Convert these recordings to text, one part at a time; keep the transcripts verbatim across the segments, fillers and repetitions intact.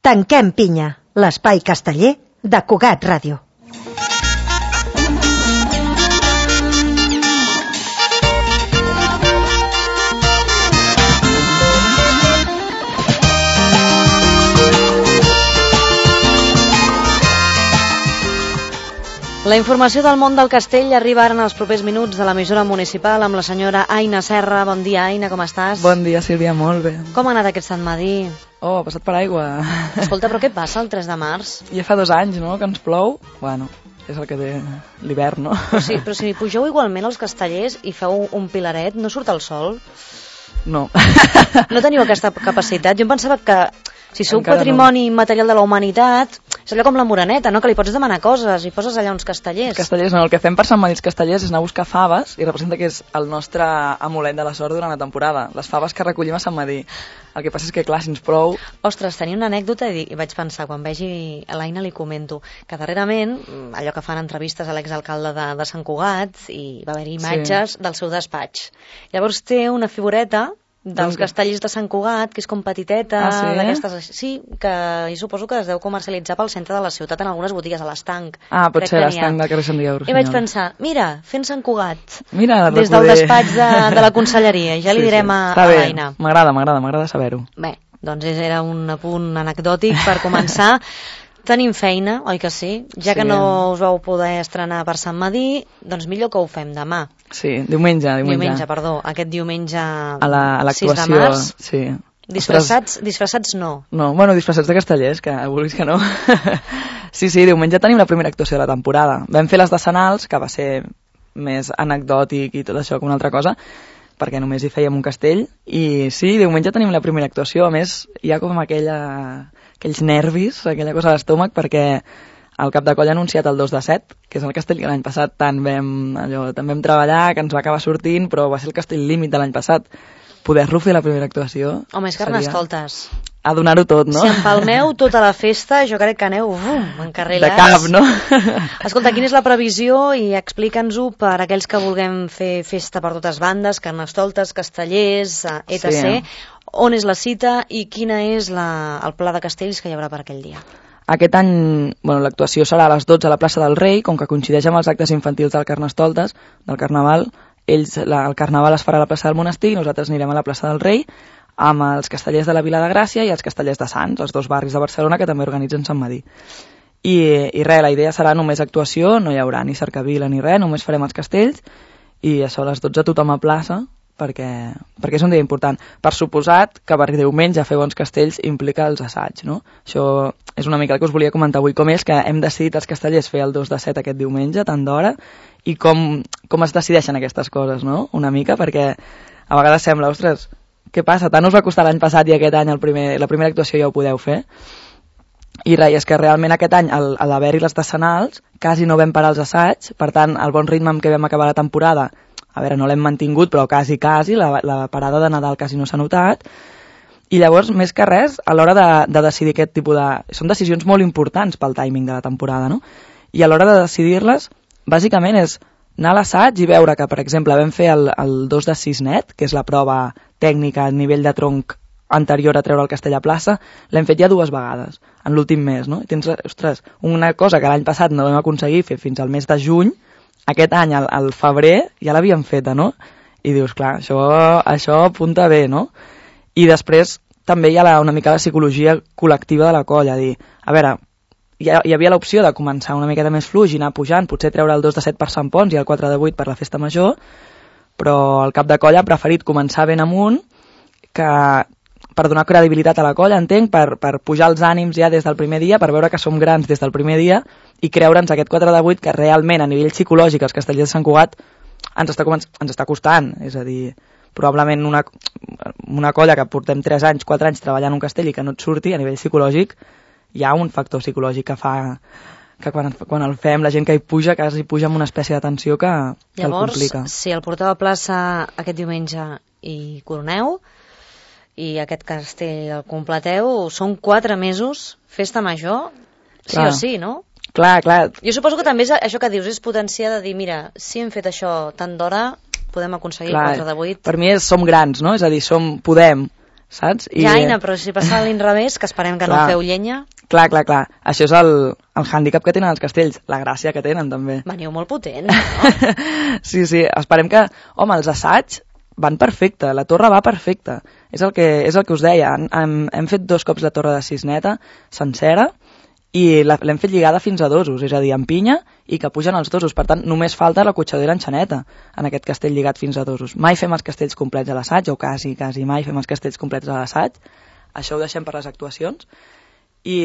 Tanquem pinya, l'espai casteller de Cugat Ràdio. La informació del món del castell arriba ara en els propers minuts de l'emissora municipal amb la senyora Aina Serra. Bon dia, Aina, com estàs? Bon dia, Sílvia, molt bé. Com ha anat aquest Sant Madí? Oh, ha passat per aigua. Escolta, però què passa el tres de març? Ja fa dos anys, no?, que ens plou. Bueno, és el que té l'hivern, no? Però sí, però si pugeu igualment els castellers i feu un pilaret, no surt el sol? No. No teniu aquesta capacitat? Jo em pensava que si sou Encara patrimoni no. material de la humanitat, és allò com la Moreneta, no?, que li pots demanar coses i poses allà uns castellers. Castellers no, el que fem per Sant Madí castellers és anar a buscar faves i representa que és el nostre amulet de la sort durant la temporada, les faves que recollim a Sant Madí. El que passa és que, clar, si ens plou... Ostres, tenia una anècdota i, i vaig pensar, quan vegi a l'Aina li comento, que darrerament, allò que fan entrevistes a l'exalcalde de, de Sant Cugat, i va haver-hi imatges sí. del seu despatx. Llavors té una figureta dels castellers de Sant Cugat, que és com petiteta, ah, sí? d'aquestes... Sí, que jo suposo que es deu comercialitzar pel centre de la ciutat en algunes botigues, a l'Estanc. Ah, pot ser l'Estanc del carrer Sant Diego. I vaig pensar, mira, fent Sant Cugat, mira, des del despatx de, de la conselleria, ja li sí, direm sí. a, a l'Aina. M'agrada, m'agrada, m'agrada saber-ho. Bé, doncs era un apunt anecdòtic per començar. Tenim feina, oi que sí? Ja sí. que no us vau poder estrenar per Sant Madí, doncs millor que ho fem demà. Sí, diumenge, diumenge. Diumenge, perdó, aquest diumenge a la, a sis de març. Sí. Disfressats, Ostres... disfressats no. No, bueno, disfressats de castellers, que vulguis que no. sí, sí, diumenge tenim la primera actuació de la temporada. Vam fer les decenals, que va ser més anecdòtic i tot això que una altra cosa, perquè només hi fèiem un castell, i sí, diumenge tenim la primera actuació. A més, hi ha com aquella... aquells nervis, aquella cosa a l'estómac, perquè el cap de coll ha anunciat el dos de set, que és el castell que l'any passat tant vam, allò, tant vam treballar, que ens va acabar sortint, però va ser el castell límit de l'any passat. Poder-lo fer la primera actuació... Home, és carnestoltes. A donar-ho tot, no? Si empalmeu tota la festa, jo crec que aneu bum, encarrilats. De cap, no? Escolta, quina és la previsió? I explica'ns-ho per aquells que vulguem fer festa per totes bandes, carnestoltes, castellers, etcètera. Sí. On és la cita i quina és la, el pla de castells que hi haurà per aquell dia? Aquest any, bueno, l'actuació serà a les dotze a la plaça del Rei, com que coincideix amb els actes infantils del Carnestoltes, del Carnaval. Ells, la, el Carnaval es farà a la plaça del Monestir i nosaltres anirem a la plaça del Rei amb els castellers de la Vila de Gràcia i els castellers de Sants, els dos barris de Barcelona que també organitzen Sant Madí. I, i res, la idea serà només actuació, no hi haurà ni cercavila ni res, només farem els castells i això a les dotze tothom a plaça, perquè, perquè és un dia important. Per suposat que per diumenge fer bons castells implica els assaigs, no? Això és una mica el que us volia comentar avui, com és que hem decidit els castellers fer el dos de set aquest diumenge, tant d'hora, i com, com es decideixen aquestes coses, no? Una mica, perquè a vegades sembla, ostres, què passa? Tant us va costar l'any passat i aquest any el primer, la primera actuació ja ho podeu fer? I res, és que realment aquest any, al, a l'haver-hi les decenals, quasi no vam parar els assaigs, per tant, el bon ritme amb què vam acabar la temporada, a veure, no l'hem mantingut, però quasi, quasi, la, la parada de Nadal quasi no s'ha notat, i llavors, més que res, a l'hora de, de decidir aquest tipus de... Són decisions molt importants pel timing de la temporada, no? I a l'hora de decidir-les, bàsicament és anar a l'assaig i veure que, per exemple, vam fer el, el dos de sis net, que és la prova tècnica a nivell de tronc anterior a treure el castell a plaça, l'hem fet ja dues vegades, en l'últim mes, no? I tens, ostres, una cosa que l'any passat no vam aconseguir fer fins al mes de juny, aquest any, al, al febrer, ja l'havíem feta, no? I dius, clar, això, això apunta bé, no? I després també hi ha la, una mica la psicologia col·lectiva de la colla, dir, a veure, hi, ha, hi havia l'opció de començar una miqueta més fluix i anar pujant, potser treure el dos de set per Sant Pons i el quatre de vuit per la festa major, però el cap de colla ha preferit començar ben amunt, que per donar credibilitat a la colla, entenc, per, per pujar els ànims ja des del primer dia, per veure que som grans des del primer dia i creure'ns aquest quatre de vuit que realment a nivell psicològic els castellers de Sant Cugat ens està, ens està costant, és a dir, probablement una, una colla que portem tres anys, quatre anys treballant un castell i que no et surti, a nivell psicològic hi ha un factor psicològic que fa que quan, quan el fem la gent que hi puja quasi puja amb una espècie de tensió que, que Llavors, el complica. Si el porteu a plaça aquest diumenge i coroneu i aquest castell el completeu, són quatre mesos, festa major, sí clar. O sí, no? Clar, clar. Jo suposo que també és això que dius, és potenciar de dir, mira, si hem fet això tant d'hora, podem aconseguir clar, quatre de vuit. Per mi és, som grans, no? És a dir, som, podem. saps? I... Ja, Aina, però si passa a l'inrevés, que esperem que clar, no feu llenya... Clar, clar, clar. Això és el, el hàndicap que tenen els castells, la gràcia que tenen, també. Veniu molt potents, no? Sí, sí, esperem que... Home, els assaigs van perfecte, la torre va perfecta. És el que, és el que us deia. Hem, hem fet dos cops la torre de cisneta, sencera, i l'hem fet lligada fins a dosos, és a dir, amb pinya i que pugen els dosos. Per tant, només falta la cotxadera enxaneta en aquest castell lligat fins a dosos. Mai fem els castells complets a l'assaig, o quasi, quasi mai fem els castells complets a l'assaig. Això ho deixem per les actuacions. I,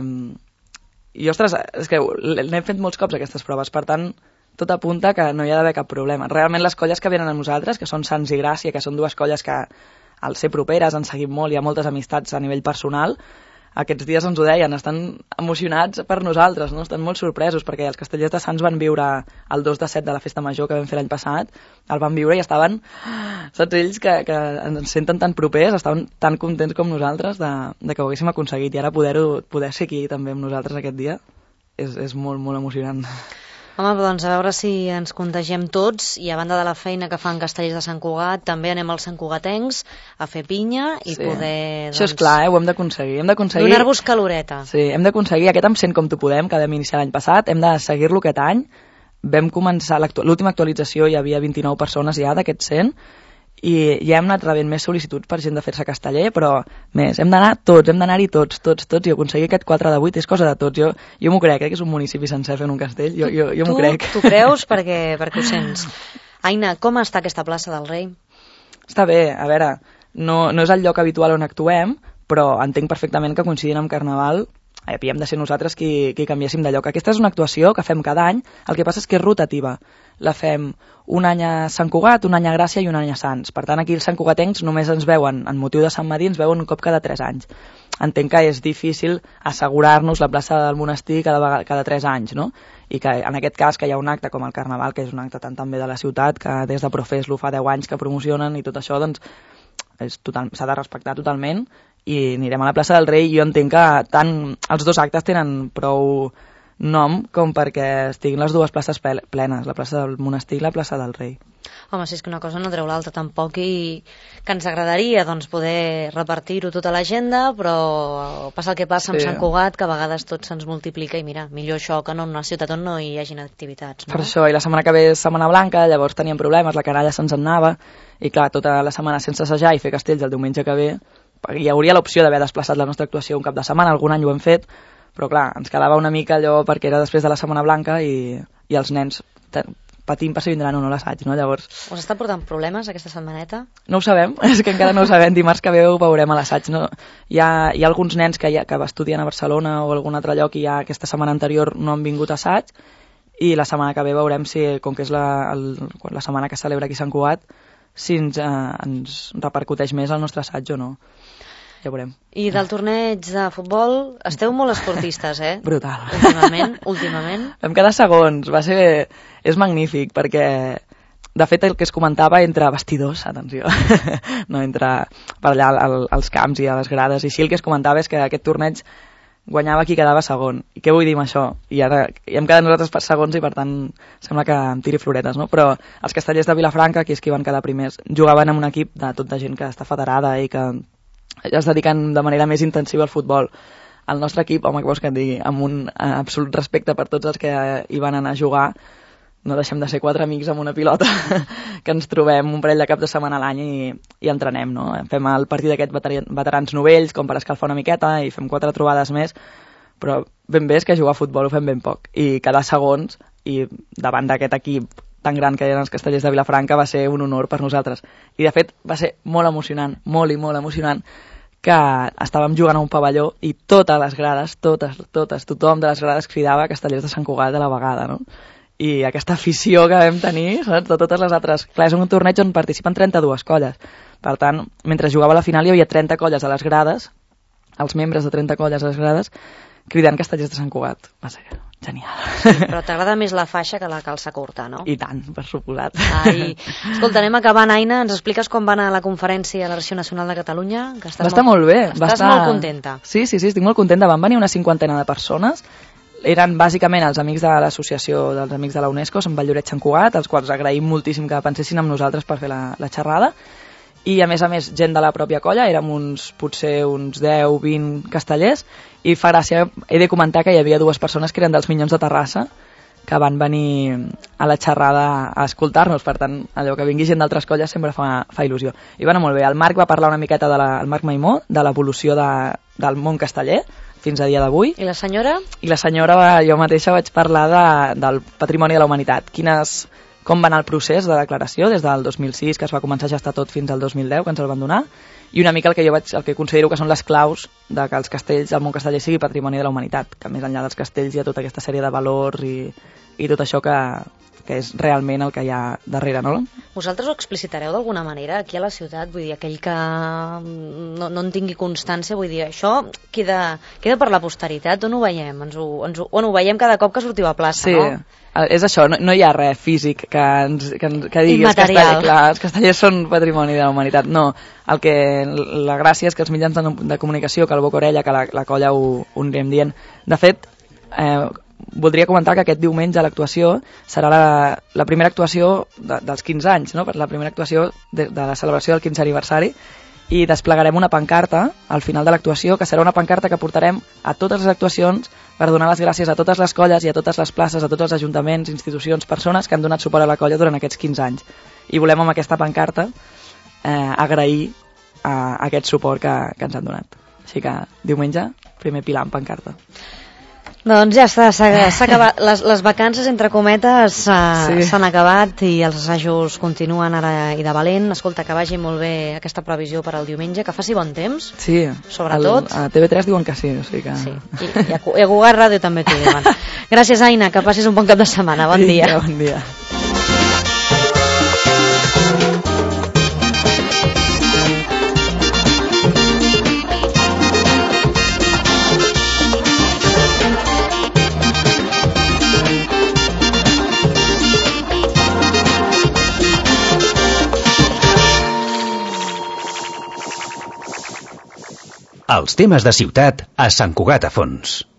i ostres, és que n'hem fet molts cops aquestes proves, per tant, tot apunta que no hi ha d'haver cap problema. Realment les colles que venen a nosaltres, que són Sants i Gràcia, que són dues colles que al ser properes han seguit molt, hi ha moltes amistats a nivell personal, aquests dies ens ho deien, estan emocionats per nosaltres, no? Estan molt sorpresos perquè els castellers de Sants van viure el dos de set de la festa major que vam fer l'any passat, el van viure i estaven, saps, ells que, que ens senten tan propers, estaven tan contents com nosaltres de, de que ho haguéssim aconseguit, i ara poder-ho poder ser aquí també amb nosaltres aquest dia és, és molt, molt emocionant. Home, doncs a veure si ens contagiem tots, i a banda de la feina que fan castellers de Sant Cugat, també anem als santcugatencs a fer pinya i sí. poder... Doncs, això és clar, eh? Ho hem d'aconseguir. Hem d'aconseguir... Donar-vos caloreta. Sí, hem d'aconseguir aquest amb cent com tu podem, que vam iniciar l'any passat, hem de seguir-lo aquest any. Vam començar, l'última actualització hi havia vint-i-nou persones ja d'aquests cent, i ja hem anat rebent més sol·licituds per gent de fer-se casteller, però més, hem d'anar tots, hem d'anar-hi tots, tots, tots, i aconseguir aquest quatre de vuit és cosa de tots. Jo, jo m'ho crec, crec que és un municipi sencer fent un castell, jo, jo, jo m'ho crec. Tu creus perquè, perquè ho sents. Aina, com està aquesta plaça del Rei? Està bé, a veure, no, no és el lloc habitual on actuem, però entenc perfectament que coincidint amb Carnaval eh, hem de ser nosaltres qui, qui canviéssim de lloc. Aquesta és una actuació que fem cada any, el que passa és que és rotativa. La fem un any a Sant Cugat, un any a Gràcia i un any a Sants. Per tant, aquí els santcugatencs només ens veuen, en motiu de Sant Madí, ens veuen un cop cada tres anys. Entenc que és difícil assegurar-nos la plaça del monestir cada, vegada, cada tres anys, no? I que en aquest cas que hi ha un acte com el Carnaval, que és un acte tan també de la ciutat, que des de Profes lo fa deu anys que promocionen i tot això, doncs s'ha de respectar totalment, i anirem a la plaça del Rei. Jo entenc que tant els dos actes tenen prou nom com perquè estiguin les dues places plenes, la plaça del monestir i la plaça del Rei. Home, si és que una cosa no treu l'altra tampoc, i que ens agradaria doncs, poder repartir-ho tota l'agenda, però passa el que passa amb sí. Sant Cugat, que a vegades tot se'ns multiplica, i mira, millor això que no en una ciutat on no hi hagin activitats. No? Per això, i la setmana que ve és Setmana Blanca, llavors teníem problemes, la canalla se'ns en anava, i clar, tota la setmana sense assajar i fer castells el diumenge que ve, hi hauria l'opció d'haver desplaçat la nostra actuació un cap de setmana, algun any ho hem fet, però clar, ens quedava una mica allò perquè era després de la Setmana Blanca i, i els nens patint per si vindran o no l'assaig, no? Llavors... Us està portant problemes aquesta setmaneta? No ho sabem, és que encara no ho sabem, dimarts que ve ho veurem a l'assaig, no? Hi ha, hi ha alguns nens que, ha, que estudien a Barcelona o a algun altre lloc i ja aquesta setmana anterior no han vingut a assaig, i la setmana que ve veurem si, com que és la, el, la setmana que celebra aquí a Sant Cugat, si ens, eh, ens repercuteix més el nostre assaig o no. Ja veurem. I del torneig de futbol, esteu molt esportistes, eh? Brutal. Últimament, últimament. Vam quedar segons, va ser... És magnífic, perquè, de fet, el que es comentava entre vestidors, atenció, no, entre per allà al, als camps i a les grades, i així el que es comentava és que aquest torneig guanyava qui quedava segon. I què vull dir amb això? I ara hi hem quedat nosaltres per segons i, per tant, sembla que em tiri floretes, no? Però els castellers de Vilafranca, que és qui van quedar primers, jugaven en un equip de tot de gent que està federada i que es dediquen de manera més intensiva al futbol. El nostre equip, home, què vols que et digui, amb un eh, absolut respecte per tots els que eh, hi van anar a jugar, no deixem de ser quatre amics amb una pilota que ens trobem un parell de caps de setmana a l'any i, i entrenem, no? Fem el partit d'aquests veterans novells com per escalfar una miqueta i fem quatre trobades més, però ben bé és que jugar a futbol ho fem ben poc, i quedar segons i davant d'aquest equip tan gran que eren els castellers de Vilafranca va ser un honor per nosaltres, i de fet va ser molt emocionant, molt i molt emocionant, que estàvem jugant a un pavelló i totes les grades, totes, totes, tothom de les grades cridava Castellers de Sant Cugat a la vegada, no? I aquesta afició que vam tenir, saps, de totes les altres... Clar, és un torneig on participen trenta-dues colles. Per tant, mentre jugava a la final hi havia trenta colles a les grades, els membres de trenta colles a les grades, cridant Castellers de Sant Cugat. Va ser genial. Sí, però t'agrada més la faixa que la calça curta, no? I tant, per suposat. Ai. Escolta, anem acabant, Aina. Ens expliques com va anar la conferència a l'Arxiu Nacional de Catalunya? Que va estar molt, molt bé. Estàs va estar... molt contenta. Sí, sí, sí, estic molt contenta. Van venir una cinquantena de persones. Eren bàsicament els amics de l'associació dels Amics de la UNESCO, Sant Valldoreix Sant Cugat, als quals agraïm moltíssim que pensessin amb nosaltres per fer la, la xerrada. i a més a més gent de la pròpia colla, érem uns, potser uns deu vint castellers, i fa gràcia, he de comentar que hi havia dues persones que eren dels Minyons de Terrassa, que van venir a la xerrada a escoltar-nos, per tant, allò que vingui gent d'altres colles sempre fa, fa il·lusió. I va anar molt bé. El Marc va parlar una miqueta, de la, el Marc Maimó, de l'evolució de, del món casteller, fins a dia d'avui. I la senyora? I la senyora, jo mateixa vaig parlar de, del patrimoni de la humanitat. Quines, com va anar el procés de declaració des del dos mil sis, que es va començar a gestar tot, fins al dos mil deu, que ens el van donar, i una mica el que jo vaig, el que considero que són les claus de que els castells, el món casteller sigui patrimoni de la humanitat, que més enllà dels castells hi ha tota aquesta sèrie de valors i, i tot això que, que és realment el que hi ha darrere, no? Vosaltres ho explicitareu d'alguna manera aquí a la ciutat? Vull dir, aquell que no, no en tingui constància, vull dir, això queda, queda per la posteritat, on ho veiem? Ens ho, ens ho, on ho veiem cada cop que sortiu a plaça, sí. No? És això, no, no hi ha res físic que, ens, que, ens, que digui els castellers, clar, els castellers són patrimoni de la humanitat. No, el que, la gràcia és que els mitjans de, de comunicació, que el boca orella, que la, la colla ho, ho anirem dient. De fet, eh, voldria comentar que aquest diumenge l'actuació serà la, la primera actuació de, dels quinze anys, no? Per la primera actuació de, de la celebració del quinzè aniversari, i desplegarem una pancarta al final de l'actuació, que serà una pancarta que portarem a totes les actuacions per donar les gràcies a totes les colles i a totes les places, a tots els ajuntaments, institucions, persones que han donat suport a la colla durant aquests quinze anys. I volem amb aquesta pancarta eh, agrair a, a aquest suport que, que ens han donat. Així que diumenge, primer pilar amb pancarta. Doncs ja està, s'ha acabat. Les, les vacances, entre cometes, s'han sí. acabat i els assajos continuen ara i de valent. Escolta, que vagi molt bé aquesta previsió per al diumenge, que faci bon temps. Sí, sobretot. El, a T V tres diuen que sí. O sigui que... sí. I, i, a, i a Cugat Ràdio també t'ho diuen. Gràcies, Aina, que passis un bon cap de setmana. Bon sí, dia. Bon dia. Els temes de ciutat a Sant Cugat a Fons.